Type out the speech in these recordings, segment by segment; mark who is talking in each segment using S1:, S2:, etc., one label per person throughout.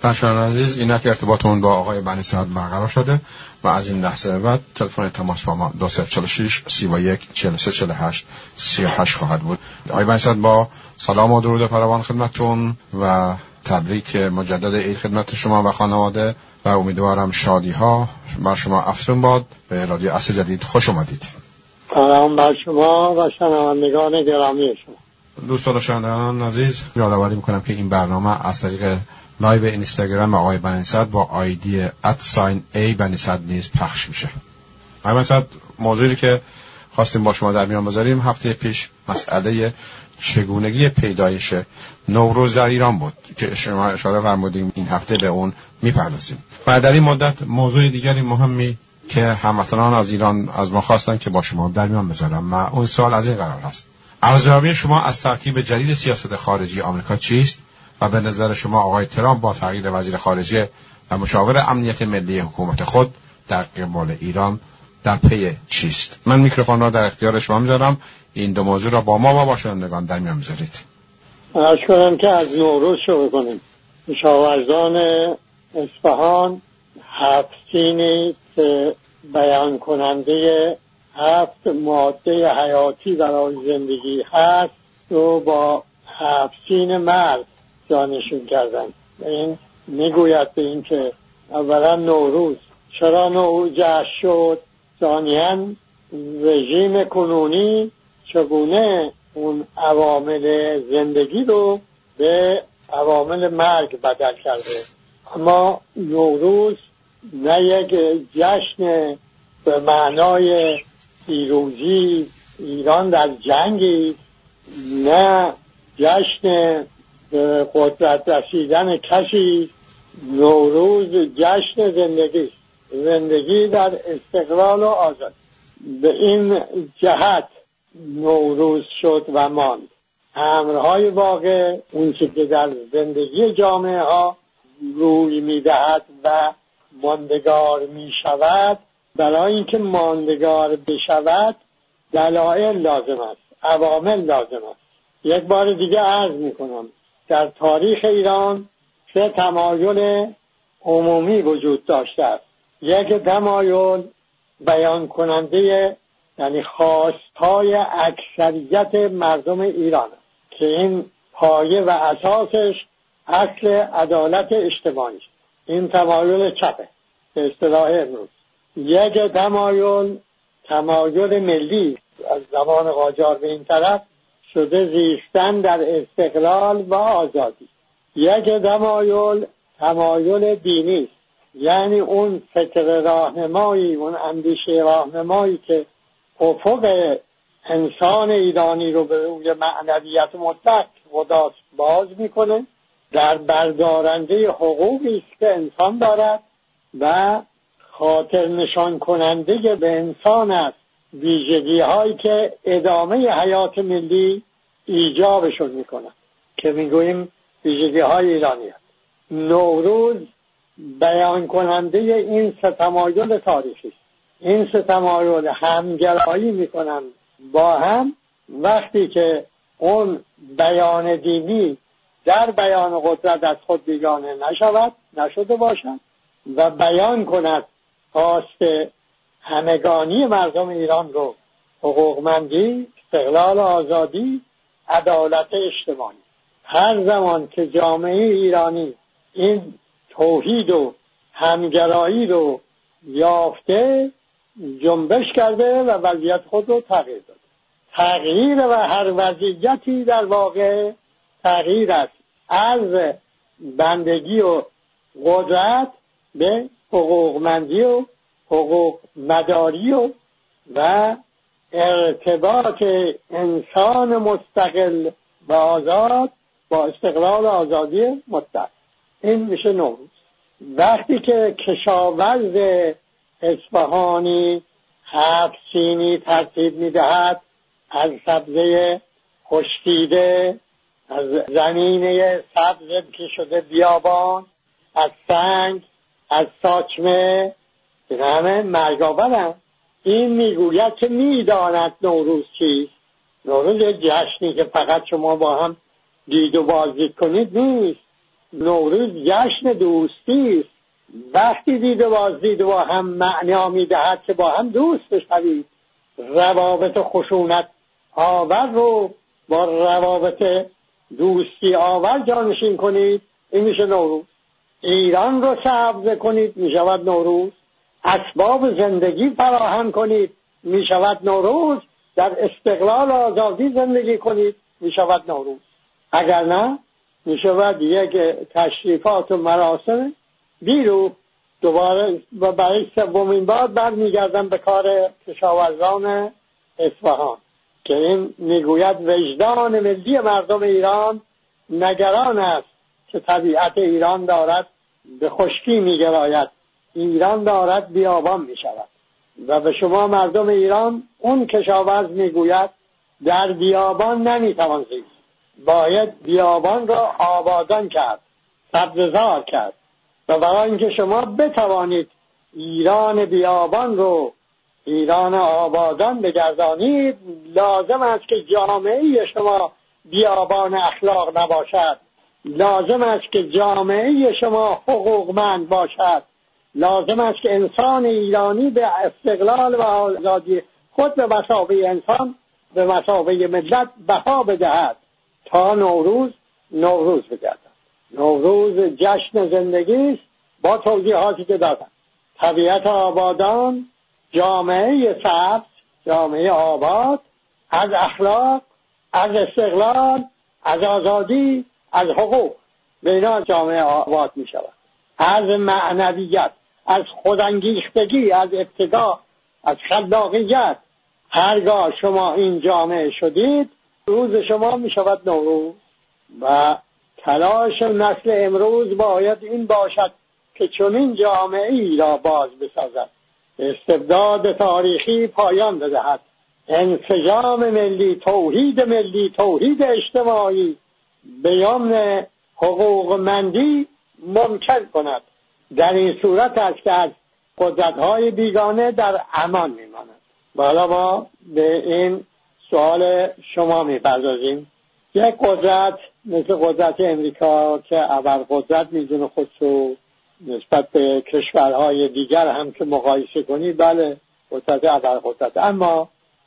S1: بچه‌ان عزیز، اینا که ارتباطمون با آقای بنی صدر برقرار شده و از این لحظه بعد تلفن تماس با ما 2046 31 43 48 38 خواهد بود. آقای بنی صدر، با سلام و درود فراوان خدمتتون و تبریک مجدد عید خدمت شما و خانواده و امیدوارم شادی ها بر شما افزون باد. به رادیو عصر جدید خوش اومدید.
S2: سلام بر شما و شنوندگان گرامی شما.
S1: دوستان و شنوندگان عزیز، یادآوری میکنم که این برنامه از طریق لایو اینستاگرام آقای بنی صدر با آیدی @a_banisadr نیز پخش میشه. آقای بنی صدر، موضوعی که خواستیم با شما در میان بذاریم هفته پیش مسئله چگونگی پیدایش نوروز در ایران بود که شما اشاره فرمودیم این هفته به اون میپردازیم. و در این مدت موضوع دیگری مهمی که هموطنان از ایران از ما خواستن که با شما در میان بذارم و اون سوال از این قرار هست: ارزیابی شما از ترکیب جدید سیاست خارجی آمریکا چیست و به نظر شما آقای ترامپ با تغییر وزیر خارجه و مشاور امنیت ملی حکومت خود در قبال ایران در پی چیست؟ من میکروفون را در اختیار شما میذارم. این دو موضوع را با ما و با شنوندگان در میان بذارید.
S2: عرض کنم که از نوروز شروع کنیم. کشاورزان اصفهان 7 سینی که بیان کننده 7 ماده حیاتی برای زندگی هست رو با 7 سین مرد جانشون کردن. این میگوید به این که اولا نوروز چرا نوروز جشن شد، ثانیاً رژیم کنونی چگونه اون عوامل زندگی رو به عوامل مرگ بدل کرده. اما نوروز نه یک جشن به معنای پیروزی ایران در جنگی، نه جشن به قدرت رسیدن کسی. نوروز جشن زندگی در استقلال و آزادی. به این جهت نوروز شد و ماند. امرهای واقع اون چه که در زندگی جامعه ها روی میدهد و ماندگار میشود، برای اینکه ماندگار بشود دلایل لازم است، عوامل لازم است. یک بار دیگه عرض میکنم در تاریخ ایران 3 تمایل عمومی وجود داشته است. یک تمایل بیان کننده یعنی خواستهای اکثریت مردم ایران است که این پایه و اساسش اصل عدالت اجتماعی است. این تمایل چپه به اصطلاح امروز. یک تمایل ملی از زمان قاجار به این طرف شده زیستن در استقلال و آزادی. یک تمایل دینی، یعنی اون فکر راهنمایی، اون اندیشه راهنمایی که افق انسان ایرانی رو به روی معنویت مطلق خدا باز میکنه، در بردارنده حقوقی است که انسان دارد و خاطر نشان کننده به انسان است ویژگی هایی که ادامه حیات ملی ایجابشون میکنن که میگوییم ویژگی های ایرانی هست. نوروز بیان کننده این 3 تمایل تاریخی است. این 3 تمایل همگرایی میکنن با هم. وقتی که اون بیان دینی در بیان قدرت از خود بیگانه نشده باشد و بیان کند خواست همگانی مردم ایران رو، حقوقمندی، استقلال، آزادی، عدالت اجتماعی. هر زمان که جامعه ایرانی این توحید و همگرایی رو یافته، جنبش کرده و وضعیت خود رو تغییر داده. تغییر و هر وضعیتی در واقع تغییر است از بندگی و قدرت به حقوقمندی و حقوق مداری و ارتباط انسان مستقل و آزاد با استقلال و آزادی مطلق. این میشه نوروز. وقتی که کشاورز اصفهانی 7 سینی ترتیب میدهد از سبزه خشکیده، از زمینه سبز که شده بیابان، از سنگ، از ساچمه، این همه مرگاورن، این میگوید که میداند نوروز چیست. نوروز جشنی که فقط شما با هم دید و بازدید کنید نیست. نوروز جشن دوستی است. وقتی دید و بازدید با هم معنا می‌دهد که با هم دوست بشوید، روابط خشونت آور رو با روابط دوستی آور جانشین کنید، این میشه نوروز. ایران رو سبز کنید، میشود نوروز. اسباب زندگی فراهم کنید، میشود نوروز. در استقلال آزادی زندگی کنید، میشود نوروز. اگر نه میشود یک تشریفات و مراسم بیرو. دوباره و برای سومین بار برمیگردم به کار کشاورزان اصفهان که این میگوید وجدان ملی مردم ایران نگران است که طبیعت ایران دارد به خشکی میگراید، ایران دارد بیابان میشود. و به شما مردم ایران اون کشاورز میگوید در بیابان نمیتوان زیست، باید بیابان را آبادان کرد، سبززار کرد. و برای اینکه شما بتوانید ایران بیابان رو ایران آبادان بگردانید، لازم است که جامعه شما بیابان اخلاق نباشد، لازم است که جامعه شما حقوقمند باشد، لازم است که انسان ایرانی به استقلال و آزادی خود به مثابه انسان، به مثابه ملت بها بدهد تا نوروز بگردد. نوروز جشن زندگی است با توضیحاتی که دادم. طبیعت آبادان، جامعه سبز، جامعه آباد، از اخلاق، از استقلال، از آزادی، از حقوق، به اینا جامعه آباد می شود. از معنویت، از خودانگیختگی، از ابتداع، از خلاقیت. هرگاه شما این جامعه شدید، روز شما می شود نوروز. و تلاش نسل امروز باید این باشد که چنین جامعه ای را باز بسازد، استبداد تاریخی پایان بدهد، انسجام ملی، توحید اجتماعی به یمن حقوقمندی ممکن کند. در این صورت است که از قدرت‌های بیگانه در امان می‌ماند. حالا ما به این سوال شما می‌پردازیم. یک قدرت مثل قدرت امریکا که ابرقدرت می‌دونه خودشو نسبت به کشورهای دیگر هم که مقایسه کنی، بله قدرت ابرقدرت، اما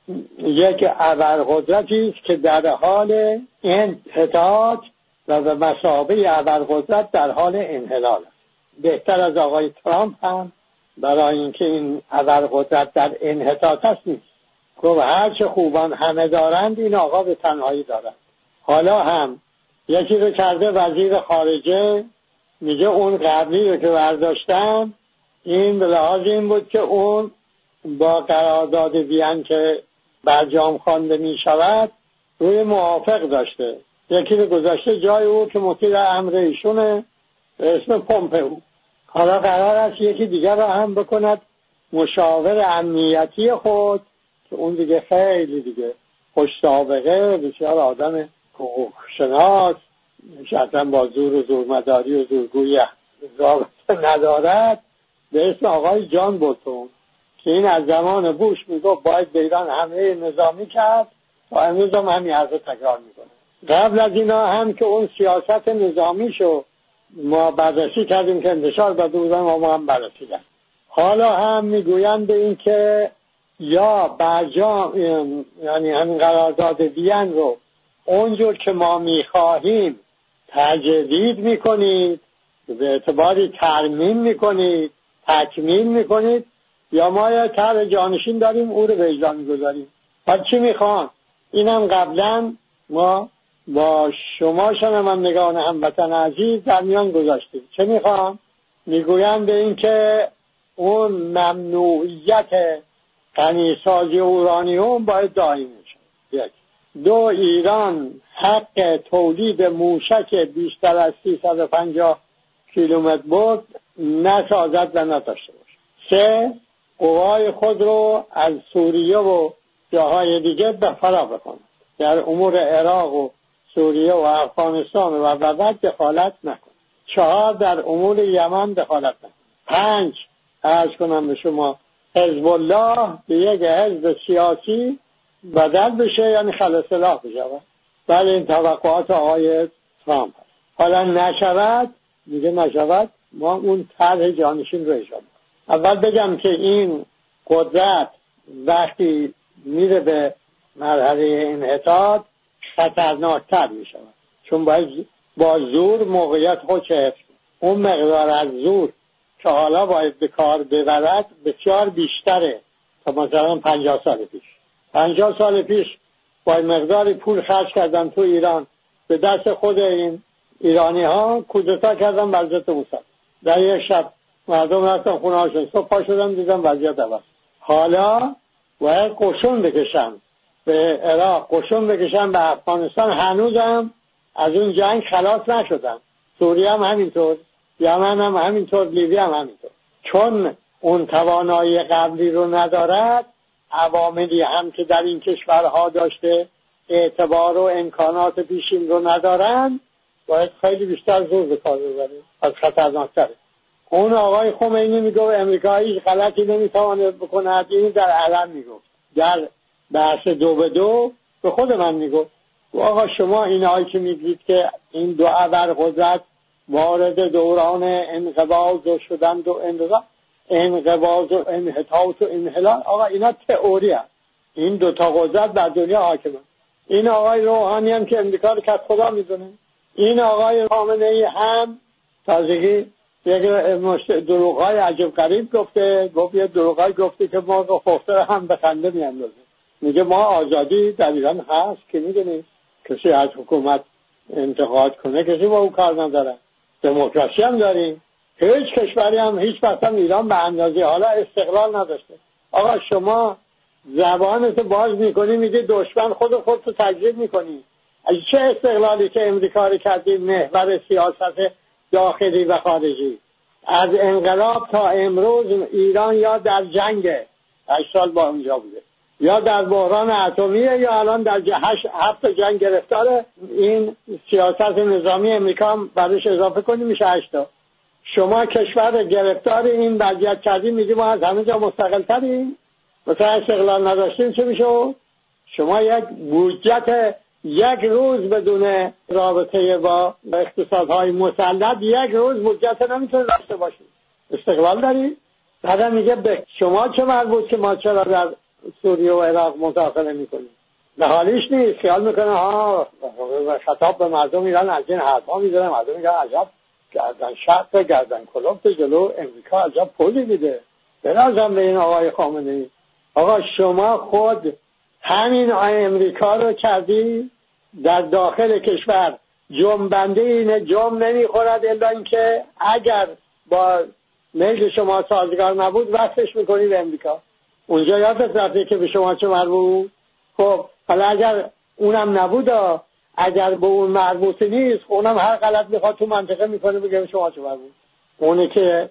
S2: یک ابرقدرتی است که در حال انحطاط و به مثابه ابرقدرت در حال انحلال است. بهتر از آقای ترامپ هم برای اینکه این ابرقدرت در انحطاط است نیست. گفت هرچه خوبان همه دارند این آقا به تنهایی دارند. حالا هم یکی رو کرده وزیر خارجه، میگه اون قبلی رو که برداشتن این به لحاظ این بود که اون با قرارداد وین که برجام خوانده می شود روی موافق داشته. یکی رو گذاشته جای او که مطیع امر ایشونه به اسم پومپئو. حالا قرار است یکی دیگر را هم بکند مشاور امنیتی خود که اون دیگه خیلی دیگه خوش سابقه، بسیار آدم حقوق شناس، شاید با زور و زورمداری و زورگویی رابطه ندارد، به اسم آقای جان بولتون که این از زمان بوش میگفت باید به ایران حمله نظامی کرد و امروز هم همین حرف رو تکرار میکنه. قبل از اینا هم که اون سیاست نظامیشو ما بررسی کردیم که انتشار داده بودن و ما هم بررسی کردیم. حالا هم میگویند به این که یا برجام یعنی همین قرارداد وین رو اونجور که ما میخواهیم تجدید میکنید، به اعتباری ترمیم میکنید، تکمیل میکنید، یا ما یا طرح جانشین داریم او رو به اجرا میگذاریم. بعد چی میخوان؟ اینم قبلا ما با شما شنوندگان هموطن عزیز در میان گذاشتیم. چه میخوان؟ میگویند به این که اون ممنوعیت غنیسازی اورانیوم باید دائمی شه. یک. دو، ایران حق تولید موشک بیشتر از 350 کیلومتر بعد نسازد و نداشته باشه. سه، قوای خود رو از سوریه و جاهای دیگه به فرا بکنه، در امور عراق و سوریه و افغانستان و بعد دخالت نکنه. چهار، در امور یمن دخالت نکنه. پنج، عرض کنم به شما حزب الله به یک حزب سیاسی بدل بشه، یعنی خلع سلاح بشه. بله این توقعات آقای ترامپ هست. حالا نشود، میگه نشود، ما اون طرح جانشین رو اجرا. اول بگم که این قدرت وقتی میره به مرحله انحطاط خطرناکتر میشود، چون باید با زور موقعیت خودش حفظ کنه. اون مقدار از زور که حالا باید به کار ببرد بسیار بیشتره تا مثلا 50 سال پیش. 50 سال پیش با مقدار پول خرج کردن تو ایران، به دست خود این ایرانی ها کودتا کردن بر ضد موسوی. در یک شب مردم رفتن خونه هاشون، صبح پا شدن دیدن وضعیت عوض. حالا باید قشون بکشن به عراق، قشون بکشن به افغانستان، هنوزم از اون جنگ خلاص نشدن. سوریه هم همینطور، یمن هم همینطور، لیبی هم همینطور. چون اون توانایی قبلی رو ندارد، عواملی هم که در این کشورها داشته اعتبار و امکانات پیشین رو ندارن، باید خیلی بیشتر زور به کار ببره، از خطرناکتره. اون آقای خمینی میگه امریکا هیچ غلطی نمیتواند بکند، این در علم میگه، در بحث 2 به 2 به خود من میگه آقا شما اینایی که میگید که این دو ابرقدرت وارد دوران انقباض شدند و انقباض و انحطاط و انحلال، آقا اینا تئوری هست. این دو تا قدرت بر دنیا حاکمه. این آقای روحانی هم که امریکا رو کت خدا میدونه، این آقای خامنه ای هم تازگی یک دروغای عجب غریب گفته، یه دروغای گفته که ما خفته هم به خنده میاندازه. میگه ما آزادی در ایران هست که میدونی کسی از حکومت انتقاد کنه کسی با او کار نداره، دموکراسی هم داریم. هیچ کشوری هم هیچ وقت هم ایران به اندازه حالا استقلال نداشته. آقا شما زبانتو باز میکنی میگه دشمن خودتو تکذیب میکنی. از چه استقلالی که امریکا رو کردی محور سیاست داخلی و خارجی؟ از انقلاب تا امروز ایران یا در جنگ 8 سال با اونجا بوده، یا در بحران اتمیه، یا الان در 7 جنگ گرفتاره. این سیاست نظامی امریکا هم بعدش اضافه کنی میشه 8 تا. شما کشور گرفتار این وضعیت کردی، میگی ما از همه جا مستقل تریم، مثلا استقلال نداشتیم چه میشه؟ شما یک بودجت یک روز بدون رابطه با اقتصادهای مسلط، یک روز بودجت نمیتونه داشته باشید. استقلال داری؟ بعدا میگه به شما چه مربوط که ما چرا در سوریه و عراق مداخله میکنیم؟ به حالیش نیست. خیال میکنه ها خطاب به مردم ایران از این حرفا میزنه، مردم ایران عجب گردن شق گردن کلفت جلو امریکا عجب پولی میده. برازم به این آقای خامنه ای، آقا شما خود همین امریکا رو کردی در داخل کشور جنبنده اینه، جنب نمیخورد الا اینکه اگر با میل شما سازگار نبود وقتش میکنی به امریکا. اونجا یادت رفته که به شما چه مربوط؟ خب حالا اگر اونم نبود، اگر به اون مربوط نیست، اونم هر غلط میخواد تو منطقه میکنه بگه به شما چه مربوط. اونه که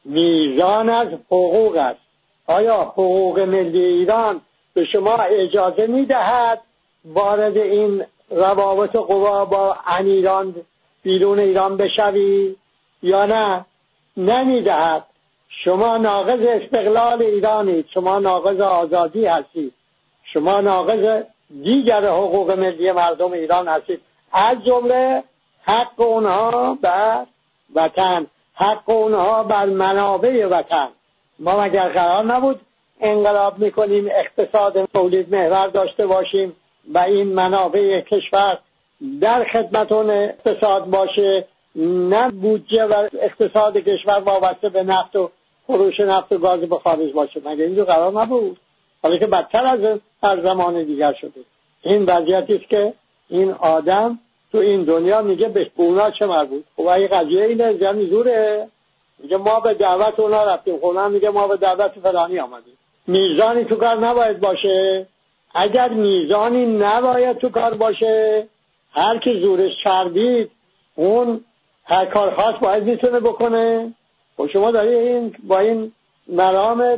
S2: میزان از حقوق است. آیا حقوق ملی ایران به شما اجازه میدهد وارد این روابط قوا با ایران بیرون ایران بشوی یا نه؟ نمیدهد. شما ناقض استقلال ایرانید، شما ناقض آزادی هستید، شما ناقض دیگر حقوق ملی مردم ایران هستید، از جمله حق اونها بر وطن، حق اونها بر منابع وطن. ما مگر قرار نبود انقلاب میکنیم اقتصاد تولید محور داشته باشیم و این منابع کشور در خدمت اون اقتصاد باشه، نه بودجه و اقتصاد کشور وابسته به نفت و فروش نفت و گاز به خارج باشه؟ مگر اینجا قرار نبود؟ حالا که بدتر از هر زمان دیگر شده. این وضعیتی است که این آدم تو این دنیا میگه به اونا چه مربوط. خب این قضیه اینه، یعنی زوره. میگه ما به دعوت اونا رفتیم، خب میگه ما به دعوت فلانی آمدیم. میزانی تو کار نباید باشه. اگر میزانی نباید تو کار باشه، هر کی زورش چربید اون هر کار خاص باید میتونه بکنه. و شما داری این با این مرام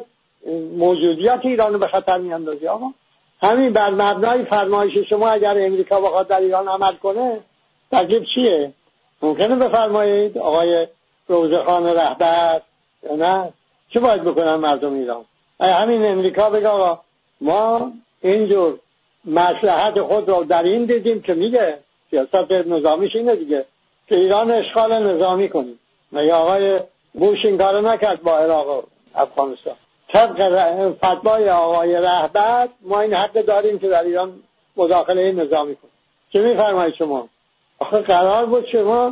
S2: موجودیت ایران به خطر میاندازی. آقا همین بر مبنای فرمایش شما اگر امریکا بخواد در ایران عمل کنه تکلیف چیه؟ ممکنه بفرمایید آقای روزخان رهبر یا نه؟ چه باید بکنن مردم ایران؟ همین امریکا بگه آقا ما اینجور مصلحت خود رو در این دیدیم که میگه سیاست نظامیش اینه دیگه، که ایران اشغال نظامی کنید. مگه آقای بوش این کارو نکرد با عراق و افغانستان؟ طبق فتوای آقای رهبر ما این حق داریم که در ایران مداخله نظامی کنیم. چه می‌فرمایید شما؟ آخه قرار بود شما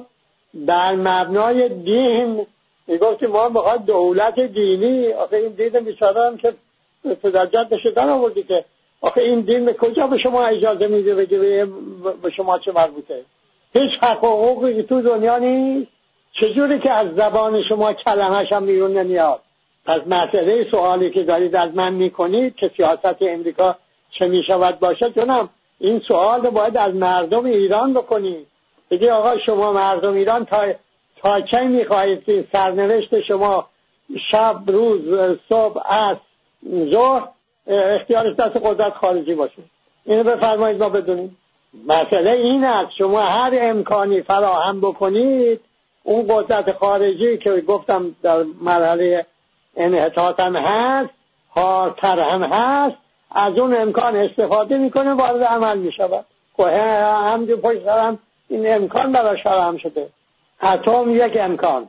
S2: در مبنای دین میگفتیم ما می‌خوایم دولت دینی. آخه این دین بیچاره هم که پدر جدش در آوردی که آخه این دین به کجا به شما اجازه میده بگه به شما چه مربوطه؟ هیچ حق و حقوقی تو دنیا نیست. چجوری که از زبان شما کلمه‌ش هم بیرون نمیاد؟ پس مسئله سوالی که دارید از من میکنید که سیاست امریکا چه میشود باشه، جناب این سوال رو باید از مردم ایران بکنید. بگید آقا شما مردم ایران تا چه میخواهید که سرنوشت شما شب روز صبح عصر ظهر اختیارش دست قدرت خارجی باشه؟ اینو بفرمایید ما بدونیم. مسئله این است شما هر امکانی فراهم بکنید اون قدرت خارجی که گفتم در مرحله انحطاط هم هست، حادتر هم هست، از اون امکان استفاده میکنه وارد عمل میشود. همجور پشت سرم این امکان براش فراهم شده. اتم یک امکان،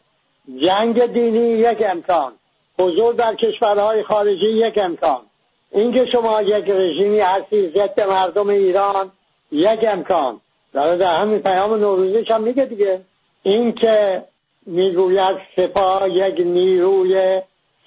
S2: جنگ دینی یک امکان، حضور در کشورهای خارجی یک امکان، اینکه شما یک رژیمی هستی ضد مردم ایران یک امکان. در همین پیام نوروزیش هم میگه دیگه، اینکه میگوید سپاه یک نیروی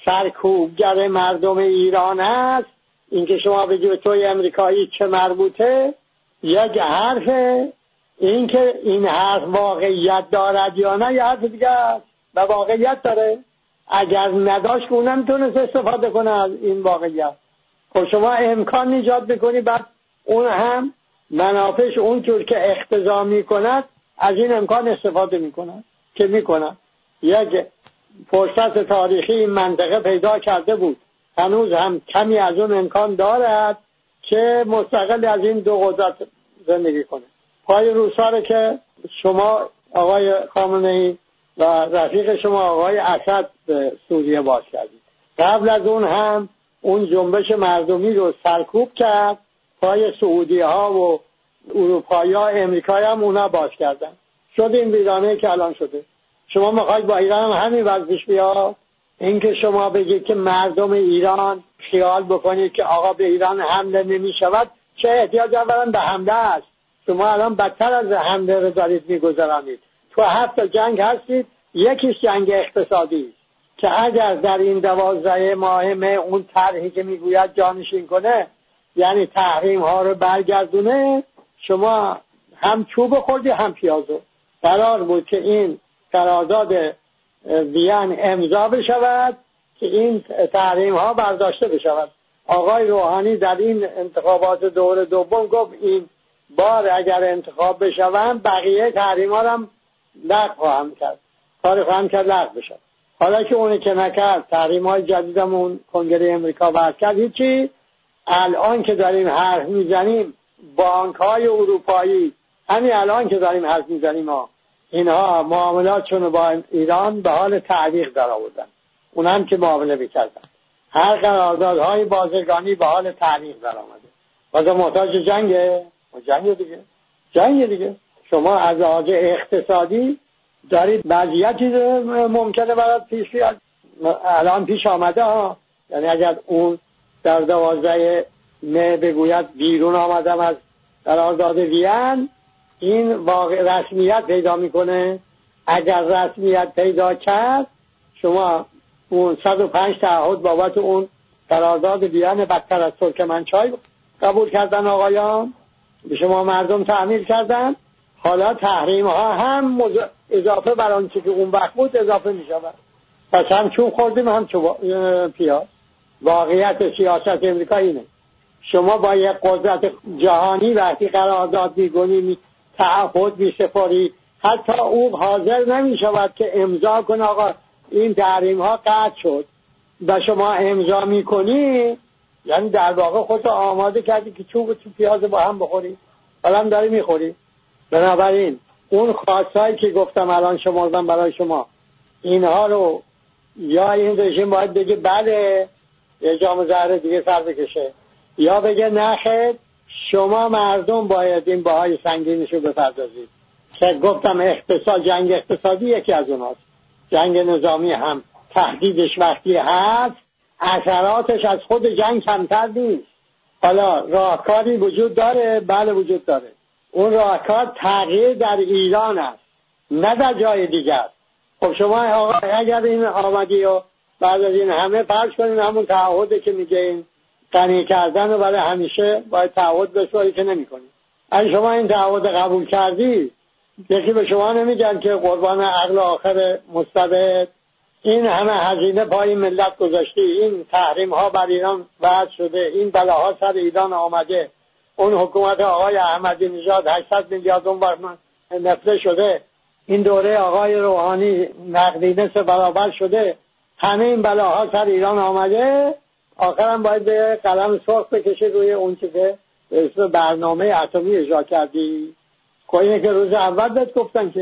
S2: سرکوبگر مردم ایران است، اینکه شما بگید توی امریکایی چه مربوطه یک حرفه. اینکه این حرف واقعیت دارد یا نه یه حرف دیگه است و واقعیت داره. اگر نداشت که اونم تونست استفاده کنه از این واقعیت. خب شما امکان ایجاد میکنی بعد اون هم منافعش اونجور که اقتضا میکند از این امکان استفاده میکند که میکند. یک فرصت تاریخی این منطقه پیدا کرده بود، هنوز هم کمی از اون امکان دارد که مستقل از این دو قدرت زندگی کنه. پای روسا رو که شما آقای خامنه‌ای و رفیق شما آقای اسد به سوریه باز کردید، قبل از اون هم اون جنبش مردمی رو سرکوب کرد، پای سعودی ها و اروپایی ها امریکایی هم اونا باز کردن، شد این ویرانه‌ای که الان شده. شما میخواید با ایران هم همین وضعش بیاد؟ اینکه شما بگید که مردم ایران خیال بکنید که آقا به ایران حمله نمی شود، چه احتیاج اولا به حمله است؟ شما الان بدتر از حمله رو دارید میگذرانید. تو 7 جنگ هستید، یکیش جنگ اقتصادی که اگر در این 12 ماه اون طرحی که میگوید جانشین کنه، یعنی تحریم ها رو برگردونه، شما هم چوب خوردی هم پیازو. قرار بود که این قرارداد وین امضا بشود که این تحریم ها برداشته بشود. آقای روحانی در این انتخابات دور دوم گفت این بار اگر انتخاب بشوند بقیه تحریم ها هم لغو خواهم کرد، کار خواهم کرد لغو بشن. حالا که اونی که نکرد، تحریم های جدیدمون کنگره امریکا وضع کرد، هیچی. الان که داریم حرف میزنیم بانک های اروپایی، همین الان که داریم حرف میزنیم اینها معاملاتشون با ایران به حال تعلیق در آوردن، اون هم که معامله میکردن. هر قراردادهای بازرگانی به حال تعلیق در آمده. واسه محتاج جنگه جنگ دیگه. شما از لحاظ اقتصادی دارید وضعیتی ممکنه برات پیش بیاد، الان پیش آمده ها. یعنی اگر اون در 12 مه بگوید بیرون آمدم از قرارداد وین، این واقع رسمیت پیدا میکنه. اگر رسمیت پیدا کرد، شما اون 105 تعهد بابت اون قرارداد وین بدتر از ترکمنچای قبول کردن آقایان، به شما مردم تحمیل کردن. حالا تحریم ها هم اضافه بر آنچه که اون وقت بود اضافه می شود. پس هم چوب خوردیم هم پیاز. واقعیت سیاست امریکا اینه. شما با یک قدرت جهانی وقتی قرارداد می‌کنی، تعهد می‌سپاری، حتی او حاضر نمی‌شود که امضا کنه آقا این تحریم ها قطع شد و شما امضا می‌کنی، یعنی در واقع خودت آماده کردی که چوب و پیاز با هم بخوری، حالا هم داری می‌خوری. بنابراین اون خواستایی که گفتم الان شمردم برای شما، اینها رو یا این رژیم باید بگه بله یه جام زهر دیگه سر بکشه، یا بگه نه خیر شما مردم باید این بهای سنگینشو بپردازید که گفتم جنگ اقتصادی یکی از اوناست. جنگ نظامی هم تهدیدش وقتی هست اثراتش از خود جنگ کمتر نیست. حالا راهکاری وجود داره؟ بله وجود داره. اون راهکار تغییر در ایران است، نه در جای دیگر. خب شما آقا اگر این آمدی و بعد از این همه فرض کنیم همون تعهده که میگه این غنی کردن و برای همیشه باید تعهد بسپاری که نمی کنی. اگه شما این تعهد قبول کردی یکی به شما نمیگن که قربان عقل آخر مستبد این همه هزینه پای ملت گذاشتی، این تحریم ها بر ایران وضع شده، این بلاها سر ایران آمده، اون حکومت آقای احمدی نژاد 800 میلیارد اونور نفله شده، این دوره آقای روحانی نقدینه 3 برابر شده، همه این بلاها سر ایران آمده، آخرم باید به قلم سرخ بکشه روی اون چیزی که به اسم برنامه اتمی اجرا کردی. اینه که روز اول بهت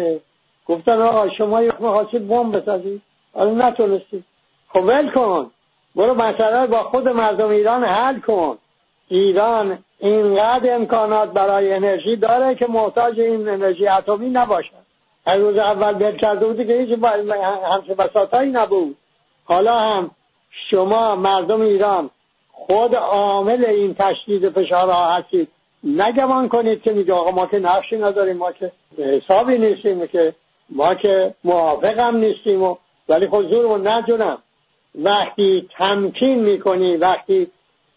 S2: گفتن آقا شما می‌خواستید بمب بسازید حالا نتونستید، خب ول کن، برو مسئله با خود مردم ایران حل کن. ایران اینقدر امکانات برای انرژی داره که محتاج این انرژی اتمی نباشه. از روز اول بهت کرده بودی که هیچ همچه بساطایی نبود. حالا هم شما مردم ایران خود عامل این تشدید فشارها هستید. نگمان کنید که میگه آقا ما که نقشی نداریم، ما که حسابی نیستیم، که ما که موافقم نیستیم ولی خود زورمون نجونم. وقتی تمکین میکنی، وقتی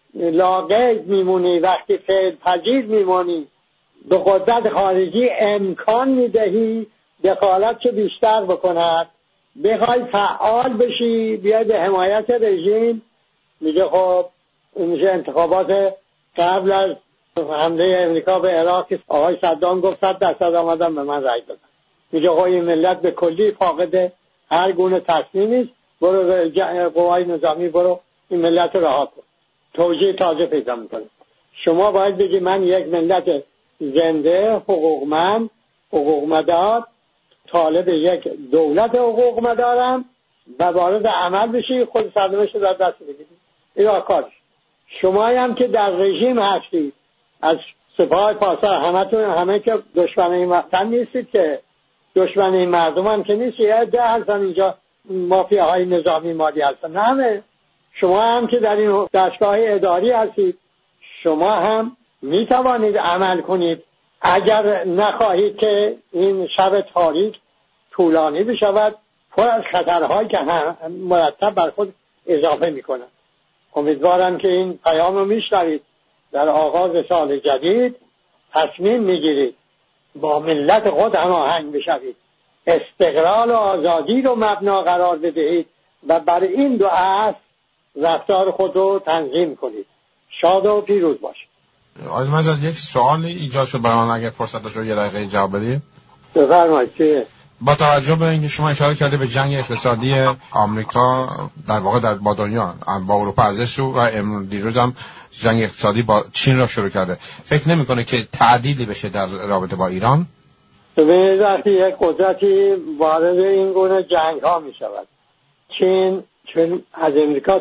S2: لاقید میمونی، وقتی فعل پذیر میمونی، به قدرت خارجی امکان میدهی دخالت چه بیشتر بکند، بخوای فعال بشی بیای به حمایت رژیم. میگه خب میشه انتخابات قبل از حمله امریکا به عراق آقای صدام گفت 100% آمدن به من رای دادن. میگه خب این ملت به کلی فاقد هر گونه تصمیمی است، برو قوای نظامی برو این ملت رها کن. توجیه تازه پیدا میکنه. شما باید بگی من یک ملت زنده، حقوقمند، حقوق مدار، طالب یک دولت حقوق مدارم و وارد عمل بشی، خود سرنوشت در دست بگیری. این راهکارش. شما هم که در رژیم هستید، از سپاه پاسدار همه که دشمن این وطن نیستید، که دشمن این مردم هم که نیست، یه ده هستن اینجا مافیاهای نظامی مالی هستن، نه همه. شما هم که در این دستگاه اداری هستید، شما هم می توانید عمل کنید اگر نخواهید که این شب تاریک طولانی بشود، پر از خطرهایی که مرتب بر خود اضافه می کنند. امیدوارم که این پیام رو میشنوید. در آغاز سال جدید تصمیم میگیرید با ملت خود هماهنگ بشوید، استقلال و آزادی رو مبنا قرار بدهید و برای این دو اصل رفتار خود رو تنظیم کنید. شاد و پیروز باشید.
S1: آقای مزد یک سوالی ایجاد شد برای من، اگر فرصت داشت یه دقیقه جواب بدید.
S2: بفرمایید.
S1: با توجه به اینکه شما اشاره کرده به جنگ اقتصادی آمریکا در واقع با دنیا، با اروپا ازش رو، و دیروز هم جنگ اقتصادی با چین را شروع کرده، فکر نمی‌کنه که تعدیلی بشه در رابطه با ایران؟
S2: ببینید وقتی یک قدرتی وارد این گونه جنگ ها می شود، چین چون از امریکا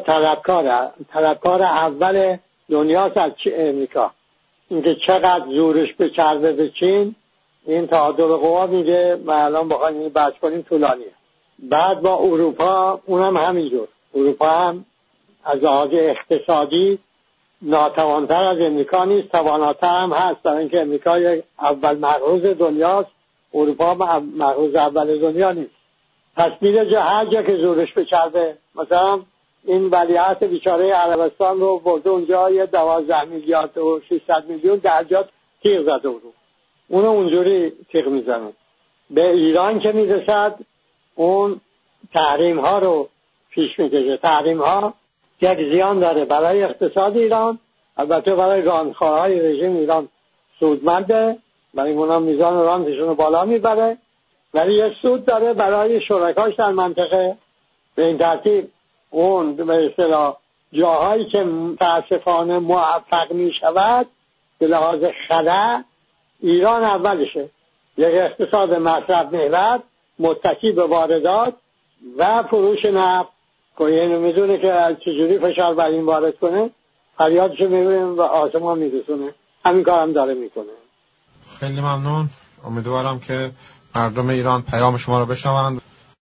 S2: طلبکار اول دنیاست از امریکا، اینکه چقدر زورش بچربه به چین، این تعادل قوا میگه و الان بخوایم این بحث کنیم طولانیه. بعد با اروپا اونم همینجور، اروپا هم از لحاظ اقتصادی ناتوانتر از امریکا نیست، تواناتر هم هست، برای اینکه امریکا اول مغروض دنیاست، اروپا مغروض اول دنیا نیست. پس میره هر جا که زورش بچربه. مثلا این ولیعهد بیچاره عربستان رو برده اونجا یه 12 میلیارد و 600 میلیون در جا تیغ زده بود، اونو اونجوری تیغ میزنه. به ایران که میرسد اون تحریم ها رو پیش میکشه. تحریم ها یک زیان داره برای اقتصاد ایران، البته برای رانخوارهای رژیم ایران سودمنده، برای اونا میزان رانتشون رو بالا میبره، ولی یک سود داره برای شرکاش در منطقه. به این ترتیب اون به اصطلاح جاهایی که متاسفانه موفق میشود به لحاظ خلأ، ایران اولشه. یک اقتصاد مصرف محور متکی به واردات و فروش نفت که اینو میدونه که چجوری فشار بر این وارد کنه، فریادشو میبینیم و آسمان میرسونه. همین کارم داره میکنه.
S1: خیلی ممنون. امیدوارم که مردم ایران پیام شما رو بشنوند